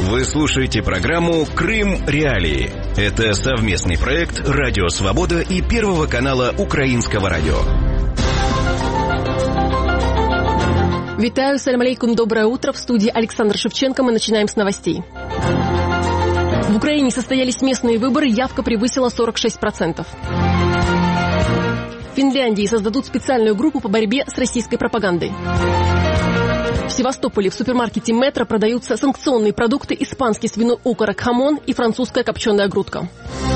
Вы слушаете программу «Крым Реалии». Это совместный проект «Радио Свобода» и Первого канала Украинского радио. Витаю, салям алейкум, доброе утро. В студии Александр Шевченко. Мы начинаем с новостей. В Украине состоялись местные выборы, явка превысила 46%. В Финляндии создадут специальную группу по борьбе с российской пропагандой. В Севастополе в супермаркете «Метро» продаются санкционные продукты, испанский свиной окорок хамон и французская копченая грудка.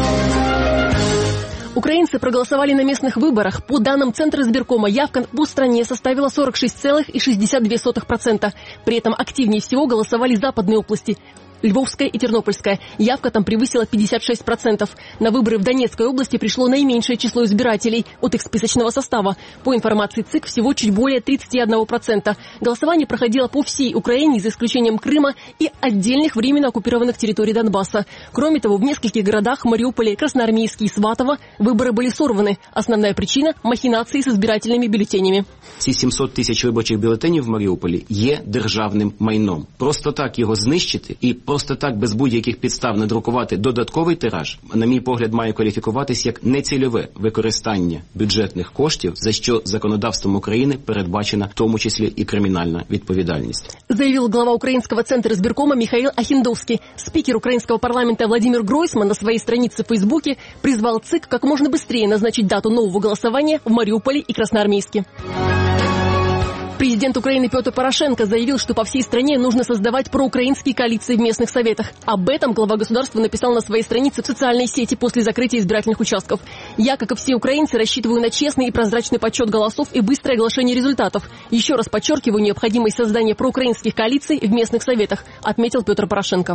Украинцы проголосовали на местных выборах. По данным Центра избиркома, явка по стране составила 46,62%. При этом активнее всего голосовали западные области – Львовская и Тернопольская. Явка там превысила 56%. На выборы в Донецкой области пришло наименьшее число избирателей от их списочного состава. По информации ЦИК, всего чуть более 31%. Голосование проходило по всей Украине, за исключением Крыма и отдельных временно оккупированных территорий Донбасса. Кроме того, в нескольких городах – Мариуполе, Красноармейске и Сватово – выборы были сорваны. Основная причина – махинации с избирательными бюллетенями. Ці 700 тисяч виборчих бюлетенів в Маріуполі є державним майном. Просто так його знищити і просто так без будь-яких підстав надрукувати додатковий тираж, на мій погляд, має кваліфікуватись як нецільове використання бюджетних коштів, за що законодавством України передбачена в тому числі і кримінальна відповідальність. Заявил глава Украинского центра избиркома Михаил Ахиндовский. Спикер украинского парламента Владимир Гройсман на своей странице в Фейсбуке призвал ЦИК как можно быстрее назначить дату нового голосования в Мариуполе и Красноармейске. Президент Украины Петр Порошенко заявил, что по всей стране нужно создавать проукраинские коалиции в местных советах. Об этом глава государства написал на своей странице в социальной сети после закрытия избирательных участков. Я, как и все украинцы, рассчитываю на честный и прозрачный подсчет голосов и быстрое оглашение результатов. Еще раз подчеркиваю необходимость создания проукраинских коалиций в местных советах, отметил Петр Порошенко.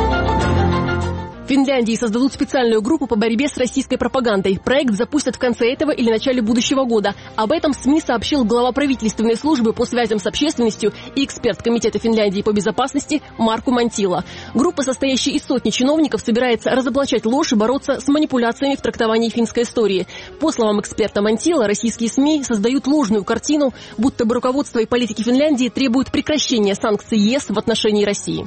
В Финляндии создадут специальную группу по борьбе с российской пропагандой. Проект запустят в конце этого или начале будущего года. Об этом СМИ сообщил глава правительственной службы по связям с общественностью и эксперт Комитета Финляндии по безопасности Марку Мантила. Группа, состоящая из сотни чиновников, собирается разоблачать ложь и бороться с манипуляциями в трактовании финской истории. По словам эксперта Мантила, российские СМИ создают ложную картину, будто бы руководство и политики Финляндии требуют прекращения санкций ЕС в отношении России.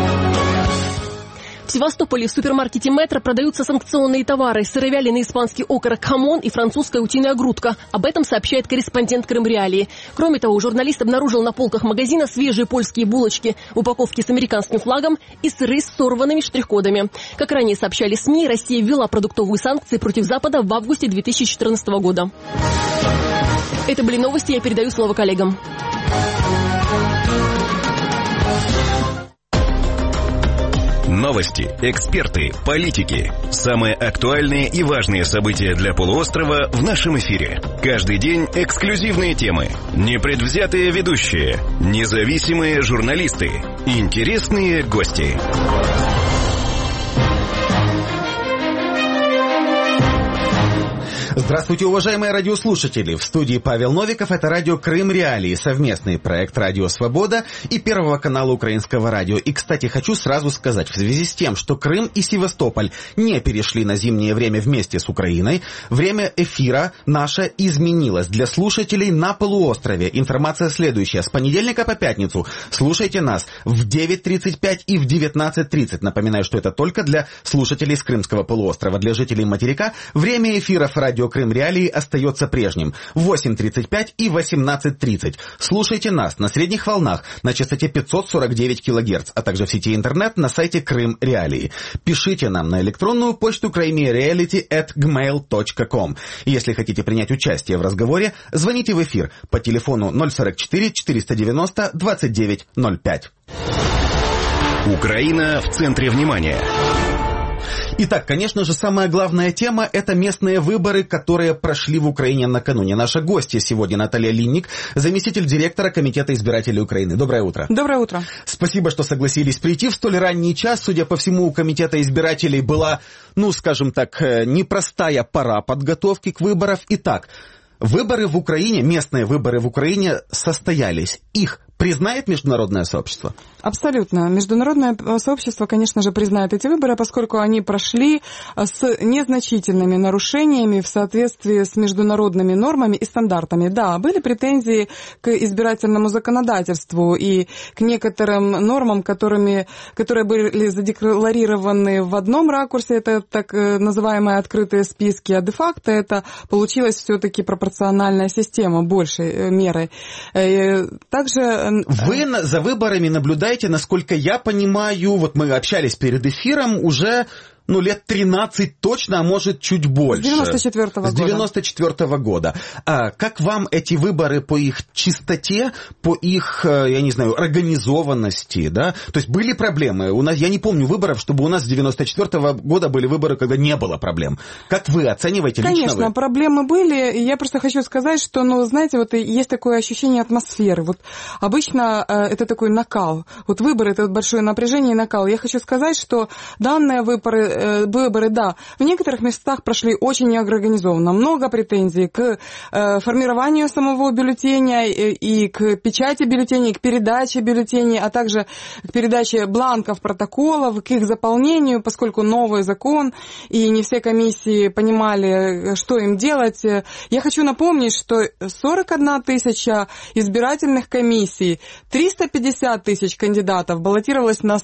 В Севастополе в супермаркете «Метро» продаются санкционные товары – сыровяленый испанский окорок хамон и французская утиная грудка. Об этом сообщает корреспондент Крым Реалии. Кроме того, журналист обнаружил на полках магазина свежие польские булочки в упаковке с американским флагом и сыры с сорванными штрих-кодами. Как ранее сообщали СМИ, Россия ввела продуктовые санкции против Запада в августе 2014 года. Это были новости, я передаю слово коллегам. Новости, эксперты, политики. Самые актуальные и важные события для полуострова в нашем эфире. Каждый день эксклюзивные темы, непредвзятые ведущие, независимые журналисты, интересные гости. Здравствуйте, уважаемые радиослушатели! В студии Павел Новиков. Это радио «Крым Реалии», совместный проект «Радио Свобода» и Первого канала Украинского радио. И, кстати, хочу сразу сказать, в связи с тем, что Крым и Севастополь не перешли на зимнее время вместе с Украиной, время эфира наше изменилось для слушателей на полуострове. Информация следующая. С понедельника по пятницу слушайте нас в 9:35 и в 19:30. Напоминаю, что это только для слушателей с Крымского полуострова. Для жителей материка время эфиров радио «Крым Реалии» остается прежним. В 8:35 и 18:30. Слушайте нас на средних волнах на частоте 549 кГц, а также в сети интернет на сайте Крым Реалии. Пишите нам на электронную почту krymreality@gmail.com. Если хотите принять участие в разговоре, звоните в эфир по телефону 044 490 2905. Украина в центре внимания. Итак, конечно же, самая главная тема – это местные выборы, которые прошли в Украине накануне. Наша гостья сегодня Наталья Линник, заместитель директора Комитета избирателей Украины. Доброе утро. Доброе утро. Спасибо, что согласились прийти в столь ранний час. Судя по всему, у Комитета избирателей была, скажем так, непростая пора подготовки к выборам. Итак, выборы в Украине, местные выборы в Украине состоялись. Их признает международное сообщество? Абсолютно. Международное сообщество, конечно же, признает эти выборы, поскольку они прошли с незначительными нарушениями в соответствии с международными нормами и стандартами. Да, были претензии к избирательному законодательству и к некоторым нормам, которые были задекларированы в одном ракурсе, это так называемые открытые списки, а де-факто это получилась все-таки пропорциональная система большей меры. Также... Вы за выборами наблюдаете, насколько я понимаю, вот мы общались перед эфиром, уже... лет 13 точно, а может чуть больше. С 94-го года. С 94-го года. Как вам эти выборы по их чистоте, по их, я не знаю, организованности, да? То есть были проблемы? Я не помню выборов, чтобы у нас с 94-го года были выборы, когда не было проблем. Как вы оцениваете лично? Конечно, проблемы были. Я просто хочу сказать, что, знаете, вот есть такое ощущение атмосферы. Вот обычно это такой накал. Вот выборы, это большое напряжение и накал. Я хочу сказать, что данные выборы, да, в некоторых местах прошли очень неорганизованно. Много претензий к формированию самого бюллетеня и к печати бюллетеней, к передаче бюллетеней, а также к передаче бланков протоколов, к их заполнению, поскольку новый закон, и не все комиссии понимали, что им делать. Я хочу напомнить, что 41 тысяча избирательных комиссий, 350 тысяч кандидатов баллотировалось на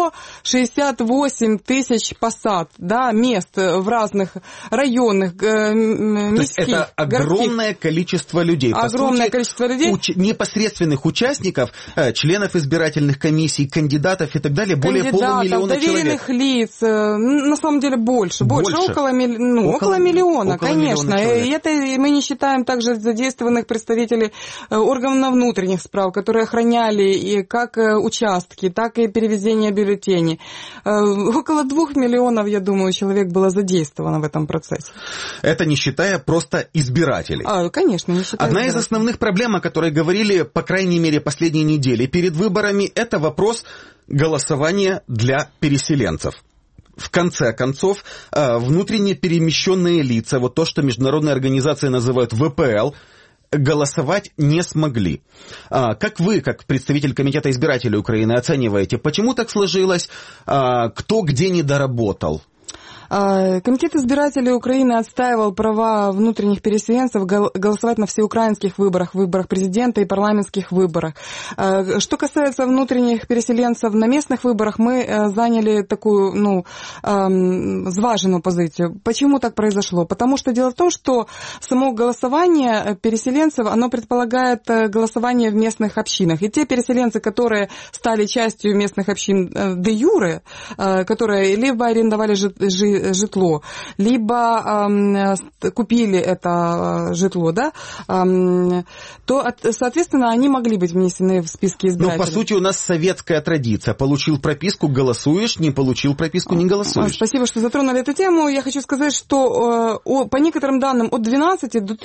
168 тысяч посад, да, мест в разных районах, мирских, то есть это огромное количество людей. Огромное количество людей. Непосредственных участников, членов избирательных комиссий, кандидатов и так далее, более полумиллиона доверенных человек. Лиц, на самом деле больше. Около миллиона, конечно. И это мы не считаем также задействованных представителей органов внутренних справ, которые охраняли и как участки, так и переведение бюллетеней. Около 2 миллионов, я думаю, человек было задействовано в этом процессе. Это не считая просто избирателей. Конечно, не считая Одна из основных проблем, о которой говорили, по крайней мере, последние недели перед выборами, это вопрос голосования для переселенцев. В конце концов, внутренне перемещенные лица, вот то, что международные организации называют ВПЛ, голосовать не смогли. Как вы, как представитель Комитета избирателей Украины, оцениваете, почему так сложилось, кто где не доработал? Комитет избирателей Украины отстаивал права внутренних переселенцев голосовать на всеукраинских выборах, выборах президента и парламентских выборах. Что касается внутренних переселенцев на местных выборах, мы заняли такую, зваженную позицию. Почему так произошло? Потому что дело в том, что само голосование переселенцев, оно предполагает голосование в местных общинах. И те переселенцы, которые стали частью местных общин де юре, которые либо арендовали житло, либо купили это житло, да, то, соответственно, они могли быть внесены в списки избирателей. Но, по сути, у нас советская традиция. Получил прописку — голосуешь, не получил прописку — не голосуешь. Спасибо, что затронули эту тему. Я хочу сказать, что по некоторым данным от 12 до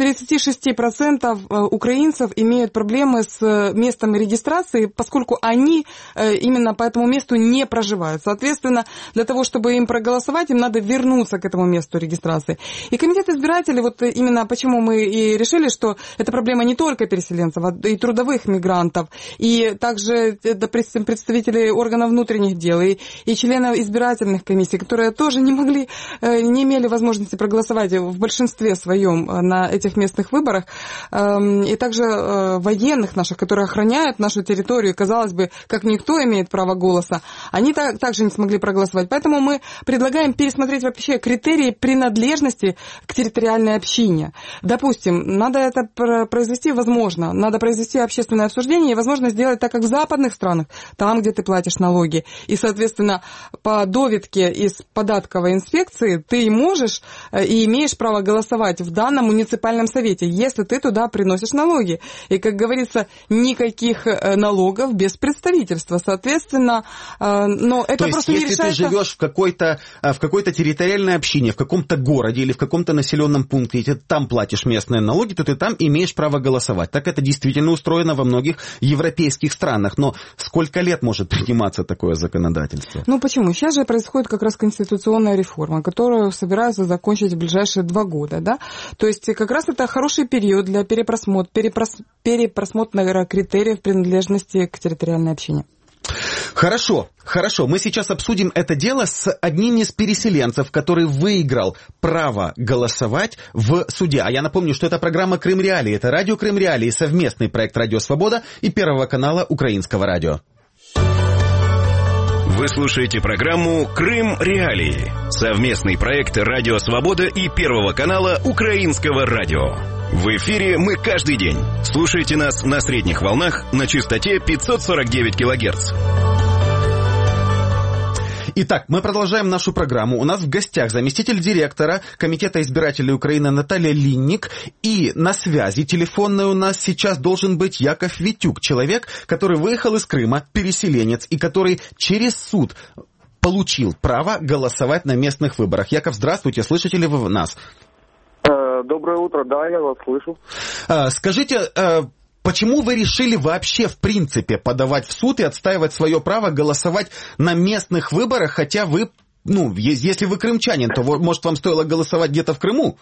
36% украинцев имеют проблемы с местом регистрации, поскольку они именно по этому месту не проживают. Соответственно, для того, чтобы им проголосовать, им надо вернуться к этому месту регистрации. И комитет избирателей, вот именно почему мы и решили, что это проблема не только переселенцев, а и трудовых мигрантов, и также представителей органов внутренних дел, и членов избирательных комиссий, которые тоже не имели возможности проголосовать в большинстве своем на этих местных выборах, и также военных наших, которые охраняют нашу территорию, казалось бы, как никто имеет право голоса, они также не смогли проголосовать. Поэтому мы предлагаем пересмотреть вообще критерии принадлежности к территориальной общине. Допустим, надо это произвести, возможно, надо произвести общественное обсуждение и, возможно, сделать так, как в западных странах, там, где ты платишь налоги. И, соответственно, по доведке из податковой инспекции ты можешь и имеешь право голосовать в данном муниципальном совете, если ты туда приносишь налоги. И, как говорится, никаких налогов без представительства. Соответственно, но это то просто есть, не если решается... ты живешь в какой-то территориальной общине в каком-то городе или в каком-то населенном пункте, и ты там платишь местные налоги, то ты там имеешь право голосовать. Так это действительно устроено во многих европейских странах. Но сколько лет может приниматься такое законодательство? Ну почему? Сейчас же происходит как раз конституционная реформа, которую собираются закончить в ближайшие 2 года. Да? То есть как раз это хороший период для перепросмотра критериев принадлежности к территориальной общине. Хорошо. Мы сейчас обсудим это дело с одним из переселенцев, который выиграл право голосовать в суде. А я напомню, что это программа «Крым Реалии». Это радио «Крым Реалии», совместный проект «Радио Свобода» и Первого канала Украинского радио. Вы слушаете программу «Крым Реалии». Совместный проект «Радио Свобода» и Первого канала Украинского радио. В эфире мы каждый день. Слушайте нас на средних волнах на частоте 549 килогерц. Итак, мы продолжаем нашу программу. У нас в гостях заместитель директора Комитета избирателей Украины Наталья Линник. И на связи телефонной у нас сейчас должен быть Яков Витюк, человек, который выехал из Крыма, переселенец, и который через суд получил право голосовать на местных выборах. Яков, здравствуйте, слышите ли вы нас? Доброе утро, да, я вас слышу. Скажите, почему вы решили вообще, в принципе, подавать в суд и отстаивать свое право голосовать на местных выборах, хотя вы, если вы крымчанин, то, может, вам стоило голосовать где-то в Крыму?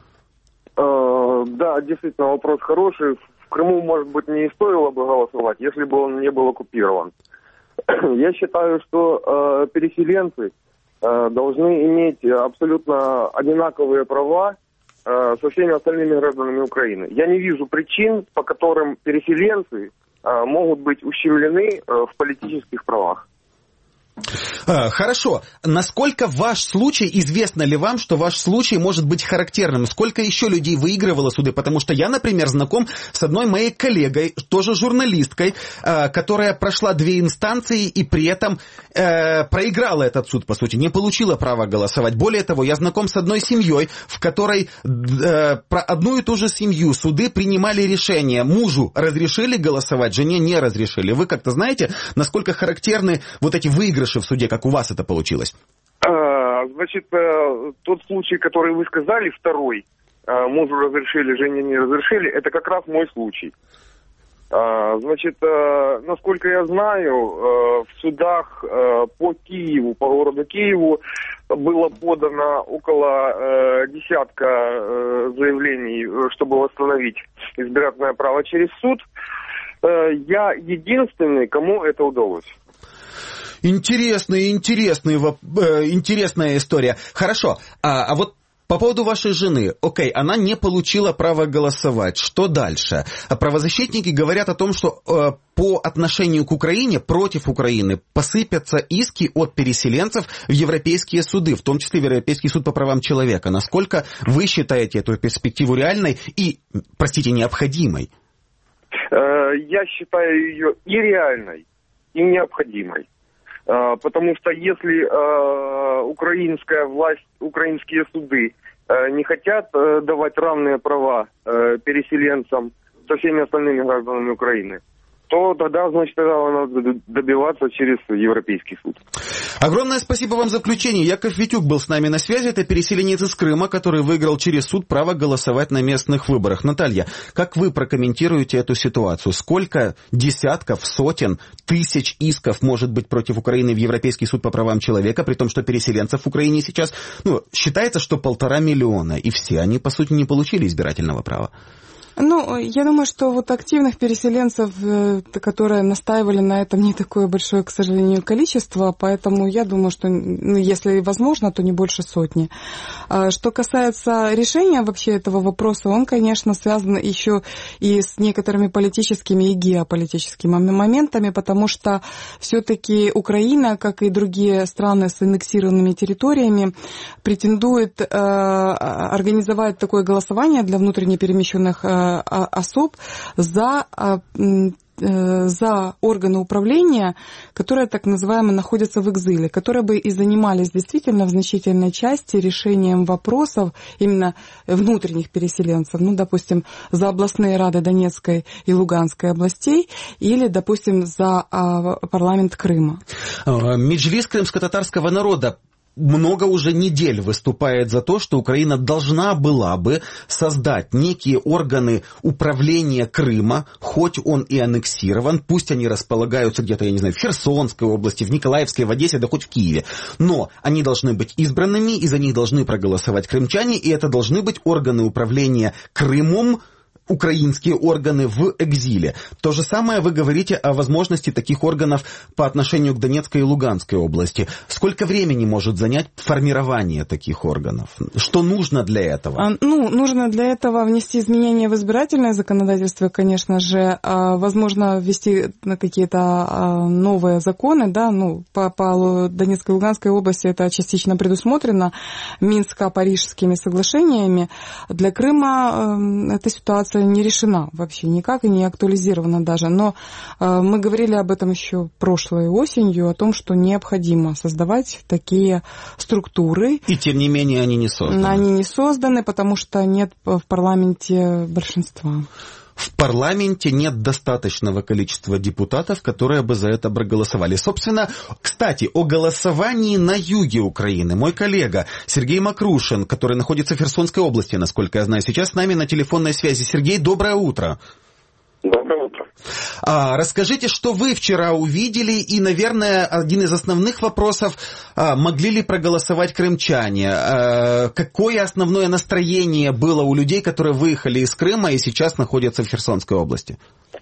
Да, действительно, вопрос хороший. В Крыму, может быть, не стоило бы голосовать, если бы он не был оккупирован. Я считаю, что переселенцы должны иметь абсолютно одинаковые права со всеми остальными гражданами Украины. Я не вижу причин, по которым переселенцы могут быть ущемлены в политических правах. Хорошо. Насколько ваш случай, известно ли вам, что ваш случай может быть характерным? Сколько еще людей выигрывало суды? Потому что я, например, знаком с одной моей коллегой, тоже журналисткой, которая прошла 2 инстанции и при этом проиграла этот суд, по сути, не получила права голосовать. Более того, я знаком с одной семьей, в которой про одну и ту же семью суды принимали решение. Мужу разрешили голосовать, жене не разрешили. Вы как-то знаете, насколько характерны вот эти выигрыши в суде, как у вас это получилось? Значит, тот случай, который вы сказали, второй, мужу разрешили, жене не разрешили, это как раз мой случай. Значит, насколько я знаю, в судах по Киеву, по городу Киеву было подано около десятка заявлений, чтобы восстановить избирательное право через суд. Я единственный, кому это удалось. Интересная история. Хорошо, а вот по поводу вашей жены. Окей, она не получила права голосовать. Что дальше? Правозащитники говорят о том, что по отношению к Украине, против Украины, посыпятся иски от переселенцев в европейские суды, в том числе в Европейский суд по правам человека. Насколько вы считаете эту перспективу реальной и, необходимой? Я считаю ее и реальной, и необходимой. Потому что если украинская власть, украинские суды не хотят давать равные права переселенцам со всеми остальными гражданами Украины, то тогда, надо добиваться через Европейский суд. Огромное спасибо вам за включение. Яков Витюк был с нами на связи. Это переселенец из Крыма, который выиграл через суд право голосовать на местных выборах. Наталья, как вы прокомментируете эту ситуацию? Сколько десятков, сотен, тысяч исков может быть против Украины в Европейский суд по правам человека, при том, что переселенцев в Украине сейчас, считается, что 1,5 миллиона, и все они, по сути, не получили избирательного права? Я думаю, что вот активных переселенцев, которые настаивали на этом, не такое большое, к сожалению, количество, поэтому я думаю, что, если возможно, то не больше 100. Что касается решения вообще этого вопроса, он, конечно, связан еще и с некоторыми политическими и геополитическими моментами, потому что все-таки Украина, как и другие страны с аннексированными территориями, претендует организовать такое голосование для внутренне перемещенных особ за органы управления, которые так называемо находятся в экзиле, которые бы и занимались действительно в значительной части решением вопросов именно внутренних переселенцев, допустим, за областные рады Донецкой и Луганской областей или, допустим, за парламент Крыма. Меджлис крымско-татарского народа много уже недель выступает за то, что Украина должна была бы создать некие органы управления Крыма, хоть он и аннексирован, пусть они располагаются где-то, я не знаю, в Херсонской области, в Николаевской, в Одессе, да хоть в Киеве, но они должны быть избранными, и за них должны проголосовать крымчане, и это должны быть органы управления Крымом, украинские органы в экзиле. То же самое вы говорите о возможности таких органов по отношению к Донецкой и Луганской области. Сколько времени может занять формирование таких органов? Что нужно для этого? Нужно для этого внести изменения в избирательное законодательство, конечно же. Возможно, ввести какие-то новые законы, да, по Донецкой и Луганской области это частично предусмотрено Минско-Парижскими соглашениями. Для Крыма эта ситуация не решена вообще никак и не актуализирована даже. Но мы говорили об этом еще прошлой осенью, о том, что необходимо создавать такие структуры. И тем не менее они не созданы. Они не созданы, потому что нет в парламенте большинства. В парламенте нет достаточного количества депутатов, которые бы за это проголосовали. Собственно, кстати, о голосовании на юге Украины. Мой коллега Сергей Макрушин, который находится в Херсонской области, насколько я знаю, сейчас с нами на телефонной связи. Сергей, доброе утро. Доброе утро. Расскажите, что вы вчера увидели, и, наверное, один из основных вопросов, могли ли проголосовать крымчане? Какое основное настроение было у людей, которые выехали из Крыма и сейчас находятся в Херсонской области?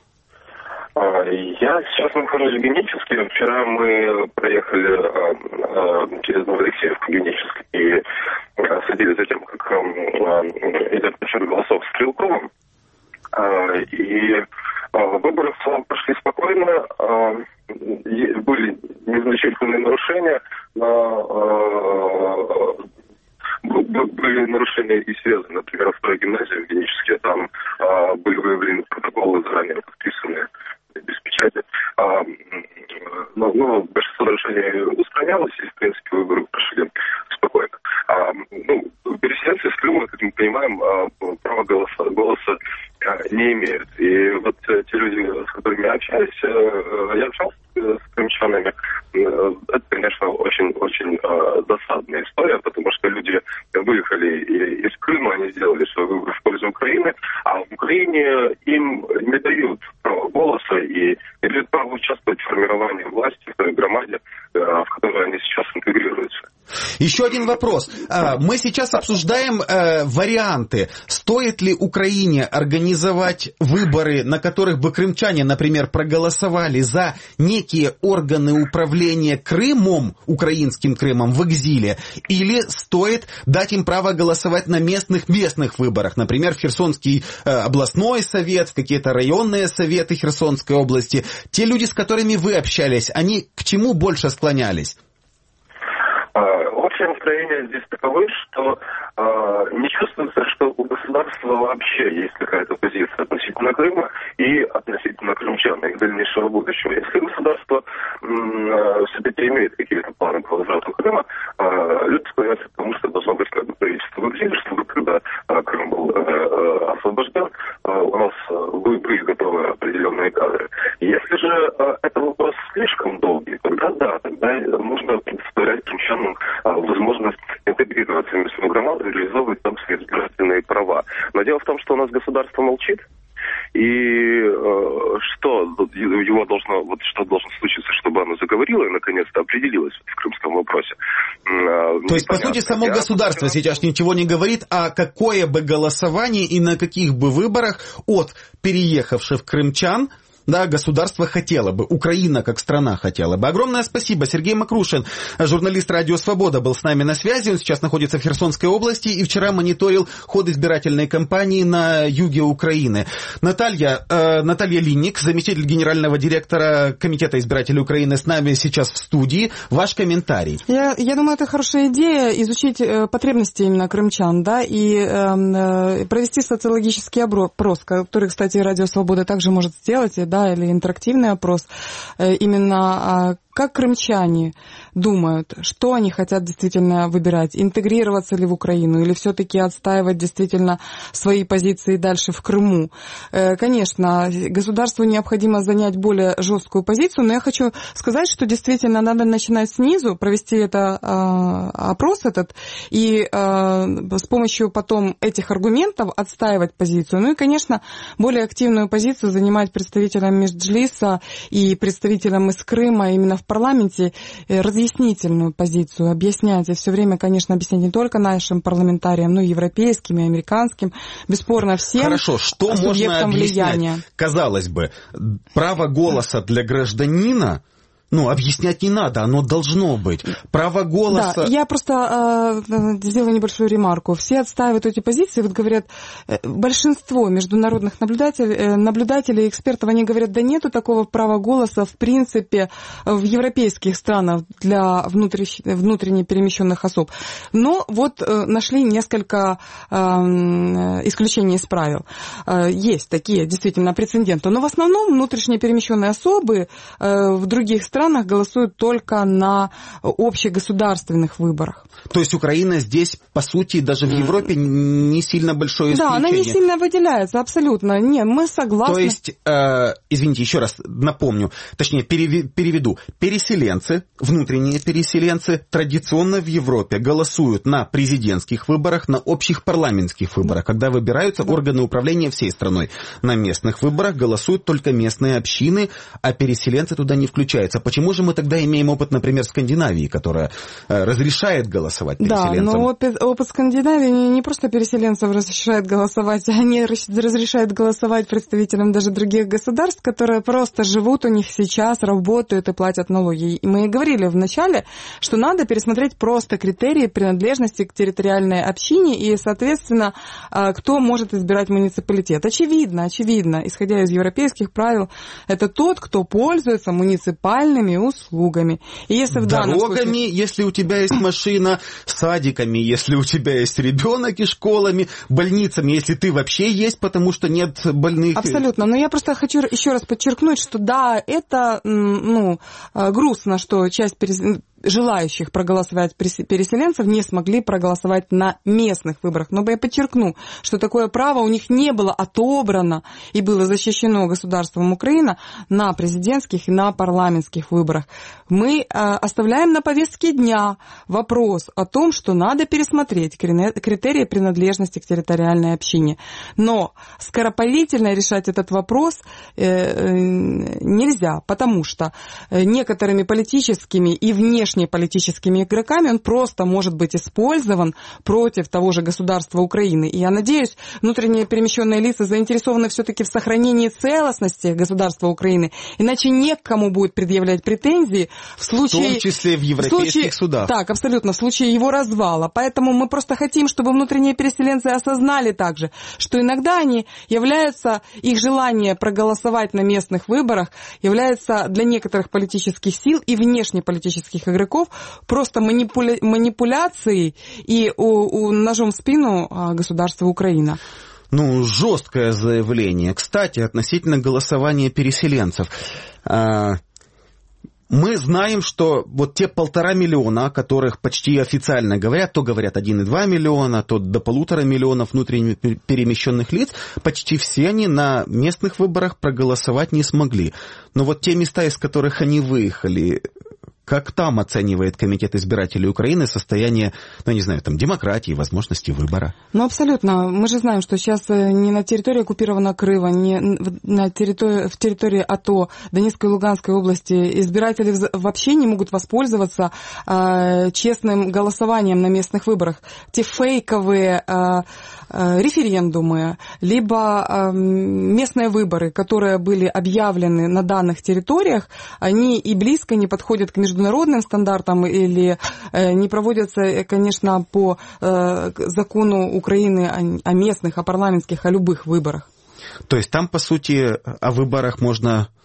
Я сейчас нахожусь в Геническе. Вчера мы проехали через Новоалексеевку в Геническ и следили за тем, как идет подсчет голосов в Стрелковом. И выборы в целом прошли спокойно, были незначительные нарушения, были нарушения и связаны, например, в второй гимназии в Геническе, там были выявлены протоколы заранее подписанные без печати. Но большинство нарушений устранялось, и, в принципе, выборы прошли спокойно. Переселенцы из Крыма, как мы понимаем, права голоса не имеют. И вот те люди, с которыми я общаюсь, я общался с крымчанами, это, конечно, очень досадная история, потому что люди выехали из Крыма, они сделали свой выбор в пользу Украины, а в Украине им не дают права голоса и не дают права участвовать в формировании власти в той громаде, в которой они сейчас интегрируются. Еще один вопрос. Мы сейчас обсуждаем варианты. Стоит ли Украине организовать выборы, на которых бы крымчане, например, проголосовали за некие органы управления Крымом, украинским Крымом, в экзиле, или стоит дать им право голосовать на местных выборах, например, в Херсонский областной совет, в какие-то районные советы Херсонской области. Те люди, с которыми вы общались, они к чему больше склонялись? Общее настроение здесь таково, что не чувствуется, что у государства вообще есть какая-то позиция относительно Крыма и относительно крымчан, их дальнейшего будущего. Если государство все-таки имеет какие-то планы по возврату Крыма, люди склоняются к тому, что должно быть как бы правительство в экзиле, чтобы когда Крым был освобожден, у нас были готовы определенные кадры. Если же это вопрос слишком долгий, тогда нужно предоставлять крымчанам возможность интегрироваться в местную громаду и реализовывать там свои избирательные права. Но дело в том, что у нас государство молчит, и что должно случиться, чтобы оно заговорило и наконец-то определилось в крымском вопросе. То есть, по сути, само государство сейчас ничего не говорит, а какое бы голосование и на каких бы выборах от переехавших крымчан, да, государство хотело бы, Украина как страна хотела бы. Огромное спасибо. Сергей Макрушин, журналист «Радио Свобода», был с нами на связи. Он сейчас находится в Херсонской области и вчера мониторил ход избирательной кампании на юге Украины. Наталья Линник, заместитель генерального директора Комитета избирателей Украины, с нами сейчас в студии. Ваш комментарий. Я думаю, это хорошая идея изучить потребности именно крымчан, да, и провести социологический опрос, который, кстати, «Радио Свобода» также может сделать, да, или интерактивный опрос, именно как крымчане думают, что они хотят действительно выбирать, интегрироваться ли в Украину или все-таки отстаивать действительно свои позиции дальше в Крыму. Конечно, государству необходимо занять более жесткую позицию, но я хочу сказать, что действительно надо начинать снизу, провести опрос этот и с помощью потом этих аргументов отстаивать позицию. Ну и, конечно, более активную позицию занимать представителям Меджлиса и представителям из Крыма именно в парламенте, разъяснительную позицию, объяснять. И все время, конечно, объяснять не только нашим парламентариям, но и европейским, и американским, бесспорно всем. Хорошо, что можно объяснять? Влияния. Казалось бы, право голоса для гражданина, объяснять не надо, оно должно быть. Право голоса... Да, я просто сделаю небольшую ремарку. Все отстаивают эти позиции, вот говорят, большинство международных наблюдателей и экспертов, они говорят, да нету такого права голоса, в принципе, в европейских странах для внутренне перемещенных особ. Но вот нашли несколько исключений из правил. Есть такие, действительно, прецеденты. Но в основном внутренне перемещенные особы в других странах голосуют только на общегосударственных выборах. То есть Украина здесь, по сути, даже в Европе не сильно большое исключение. Да, она не сильно выделяется, абсолютно. Не, мы согласны. То есть, извините, еще раз напомню, точнее, переведу. Переселенцы, внутренние переселенцы традиционно в Европе голосуют на президентских выборах, на общих парламентских выборах, когда выбираются органы управления всей страной. На местных выборах голосуют только местные общины, а переселенцы туда не включаются. Почему же мы тогда имеем опыт, например, Скандинавии, которая разрешает голосовать переселенцам? Да, но опыт Скандинавии не просто переселенцев разрешает голосовать, они разрешают голосовать представителям даже других государств, которые просто живут у них сейчас, работают и платят налоги. И мы и говорили вначале, что надо пересмотреть просто критерии принадлежности к территориальной общине и, соответственно, кто может избирать муниципалитет. Очевидно, исходя из европейских правил, это тот, кто пользуется муниципальными услугами. И если в данном дорогами, случае... если у тебя есть машина, садиками, если у тебя есть ребенок, и школами, больницами, если ты вообще есть, потому что нет больных. Абсолютно. Но я просто хочу еще раз подчеркнуть, что да, это грустно, что часть желающих проголосовать переселенцев не смогли проголосовать на местных выборах. Но я подчеркну, что такое право у них не было отобрано и было защищено государством Украина на президентских и на парламентских выборах. Мы оставляем на повестке дня вопрос о том, что надо пересмотреть критерии принадлежности к территориальной общине. Но скоропалительно решать этот вопрос нельзя, потому что некоторыми политическими и внешнеполитическими игроками он просто может быть использован против того же государства Украины. И я надеюсь, внутренне перемещенные лица заинтересованы все-таки в сохранении целостности государства Украины, иначе не к кому будет предъявлять претензии в случае... В том числе в европейских судах. Так, абсолютно, в случае его развала. Поэтому мы просто хотим, чтобы внутренние переселенцы осознали также, что иногда они являются, их желание проголосовать на местных выборах является для некоторых политических сил и внешнеполитических игроков просто манипуляцией и ножом в спину государства Украина. Жесткое заявление. Кстати, относительно голосования переселенцев. Мы знаем, что вот те 1,5 миллиона, о которых почти официально говорят, то говорят 1,2 миллиона, то до 1,5 миллиона внутренне перемещенных лиц, почти все они на местных выборах проголосовать не смогли. Но вот те места, из которых они выехали, как там оценивает Комитет избирателей Украины состояние, демократии, возможности выбора? Абсолютно. Мы же знаем, что сейчас не на территории оккупированного Крыма, не в территории АТО, Донецкой и Луганской области избиратели вообще не могут воспользоваться честным голосованием на местных выборах. Те фейковые референдумы, либо местные выборы, которые были объявлены на данных территориях, они и близко не подходят к международным стандартам или не проводятся, конечно, по закону Украины о местных, о парламентских, о любых выборах. То есть там, по сути, о выборах можно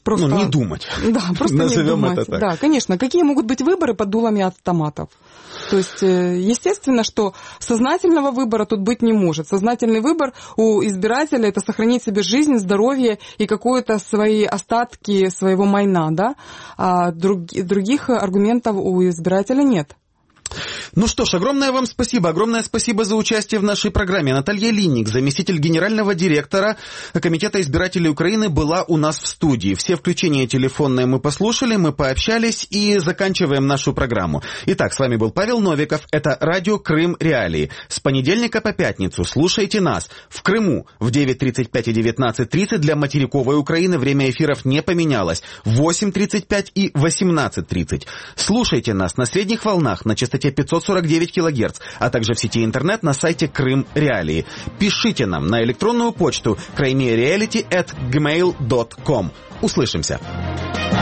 просто... не думать. Да, просто не думать. Это так. Да, конечно. Какие могут быть выборы под дулами автоматов? То есть, естественно, что сознательного выбора тут быть не может. Сознательный выбор у избирателя – это сохранить себе жизнь, здоровье и какие-то свои остатки своего майна, да? А других аргументов у избирателя нет. Ну что ж, огромное вам спасибо. Огромное спасибо за участие в нашей программе. Наталья Линник, заместитель генерального директора Комитета избирателей Украины, была у нас в студии. Все включения телефонные мы послушали, мы пообщались и заканчиваем нашу программу. Итак, с вами был Павел Новиков. Это радио «Крым Реалии». С понедельника по пятницу слушайте нас. В Крыму в 9:35 и 19:30 для материковой Украины время эфиров не поменялось. В 8:35 и 18:30. Слушайте нас на средних волнах на частоте 549 кГц, а также в сети интернет на сайте Крым Реалии. Пишите нам на электронную почту crimereality@gmail.com. Услышимся.